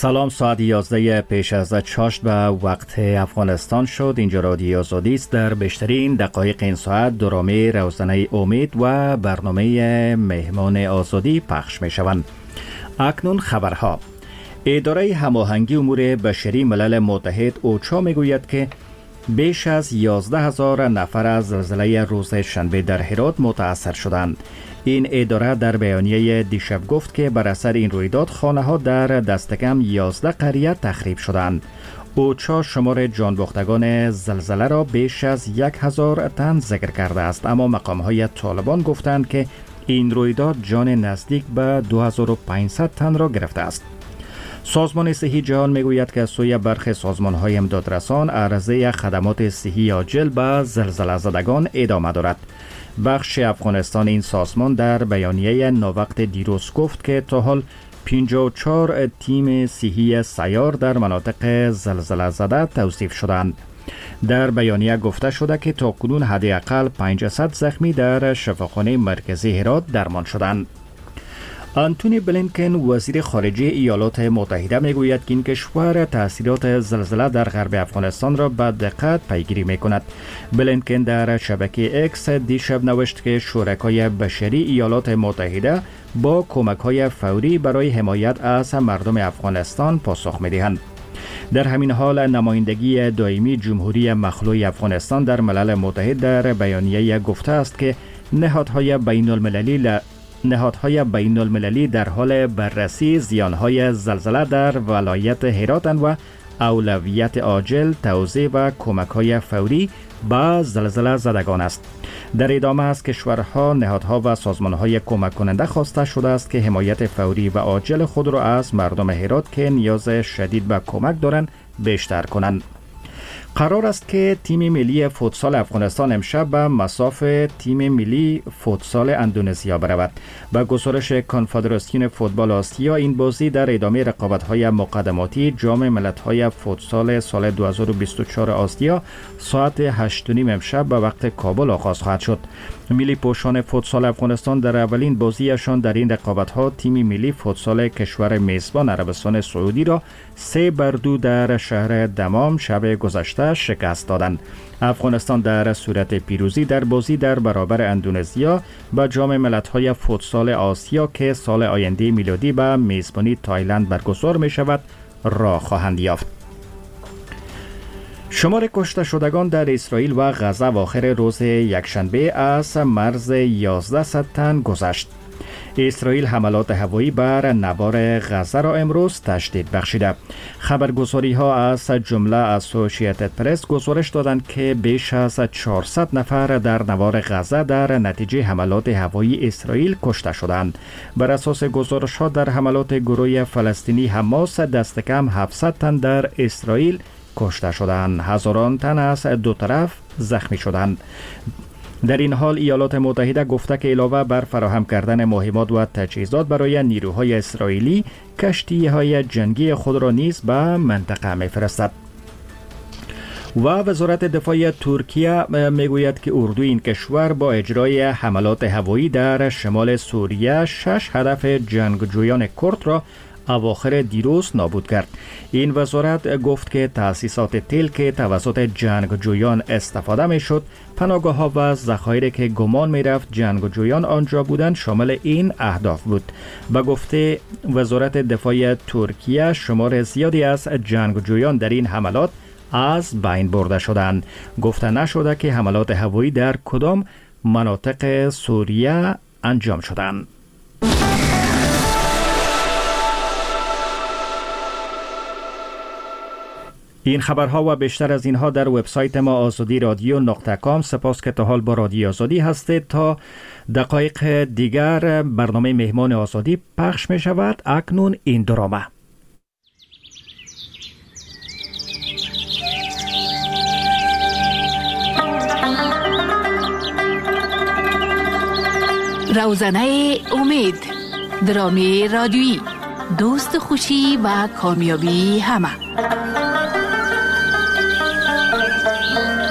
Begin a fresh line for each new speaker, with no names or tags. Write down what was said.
سلام، ساعت 11 پیش از چاشت به وقت افغانستان شد. اینجا رادیو آزادی است. در بیشترین دقایق این ساعت درامه روزانه امید و برنامه مهمان آزادی پخش می شوند. اکنون خبرها. اداره هماهنگی امور بشری ملل متحد اوچا می گوید که بیش از 11,000 نفر از زلزله روز شنبه در هرات متاثر شدند. این اداره در بیانیه دیشب گفت که بر اثر این رویداد خانه‌ها در دست کم 11 قریه تخریب شدند. اوچا شمار جانباختگان زلزله را بیش از 1,000 تن ذکر کرده است، اما مقام‌های طالبان گفتند که این رویداد جان نزدیک به 2500 تن را گرفته است. سازمان صحی جهان میگوید که از سوی برخی سازمان‌های امدادرسان عرضه خدمات صحی عاجل به زلزله زدگان ادامه دارد. بخش افغانستان این سازمان در بیانیه ناوقت دیروز گفت که تا حال 54 تیم صحی سیار در مناطق زلزله زده توصیف شدند. در بیانیه گفته شده که تاکنون حداقل 500 زخمی در شفاخانه مرکزی هرات درمان شدند. آنتونی بلینکن وزیر خارجه ایالات متحده میگوید که این کشور تاثیرات زلزله در غرب افغانستان را به دقت پیگیری میکند. بلینکن در شبکه اکس دیشب نوشت که شرکای بشری ایالات متحده با کمک‌های فوری برای حمایت از مردم افغانستان پاسخ میدهند. در همین حال نمایندگی دائمی جمهوری مخلوع افغانستان در ملل متحد در بیانیه گفته است که نهادهای بین المللی در حال بررسی زیانهای زلزله در ولایت هراتند و اولویت عاجل توزیع و کمک‌های فوری به زلزله زدگان است. در ادامه از کشورها، نهادها و سازمان‌های کمک کننده خواسته شده است که حمایت فوری و عاجل خود را از مردم هرات که نیاز شدید به کمک دارند بیشتر کنند. قرار است که تیم ملی فوتسال افغانستان امشب به مصاف تیم ملی فوتسال اندونزیا برود. با گزارش کنفدراسیون فوتبال آسیا، این بازی در ادامه رقابت‌های مقدماتی جام ملت‌های فوتسال سال 2024 آسیا ساعت 8:30 امشب به وقت کابل آغاز خواهد شد. ملی پوشان فوتسال افغانستان در اولین بازیشان در این رقابت‌ها تیم ملی فوتسال کشور میزبان عربستان سعودی را 3-2 در شهر دمام شب گذشته شکست دادند. افغانستان در صورت پیروزی در بازی در برابر اندونزیا با جام ملت‌های فوتسال آسیا که سال آینده میلادی به میزبانی تایلند برگزار می شود راه خواهند یافت. شمار کشته شدگان در اسرائیل و غزه و آخر روز یکشنبه از مرز 1100 تن گذشت. اسرائیل حملات هوایی بر نوار غزه را امروز تشدید بخشیده. خبرگزاری ها از جمله اسوسییتد پرس گزارش دادند که بیش از 400 نفر در نوار غزه در نتیجه حملات هوایی اسرائیل کشته شدند. بر اساس گزارش ها در حملات گروه فلسطینی حماس دست کم 700 تن در اسرائیل کشته شدند. هزاران تن از دو طرف زخمی شدند. در این حال ایالات متحده گفته که علاوه بر فراهم کردن مهمات و تجهیزات برای نیروهای اسرائیلی، کشتی‌های جنگی خود را نیز به منطقه می‌فرستد. و وزارت دفاع ترکیه میگوید که اردوی این کشور با اجرای حملات هوایی در شمال سوریه 6 هدف جنگجویان کرد را اواخر دیروز نابود کرد. این وزارت گفت که تأسیسات تیل که توسط جنگجویان استفاده می شد، پناهگاه‌ها و ذخایر که گمان می رفت جنگجویان آنجا بودند شامل این اهداف بود. به گفته وزارت دفاع ترکیه، شمار زیادی از جنگجویان در این حملات از بین برده شدند. گفته نشده که حملات هوایی در کدام مناطق سوریه انجام شدند. این خبرها و بیشتر از اینها در وبسایت ما azadi.radio.com. سپاس که تا حال با رادیو آزادی هستید. تا دقایق دیگر برنامه مهمان آزادی پخش می شود. اکنون این درامه.
روزنه امید، درامه رادیویی، دوست خوشی و کامیابی همه.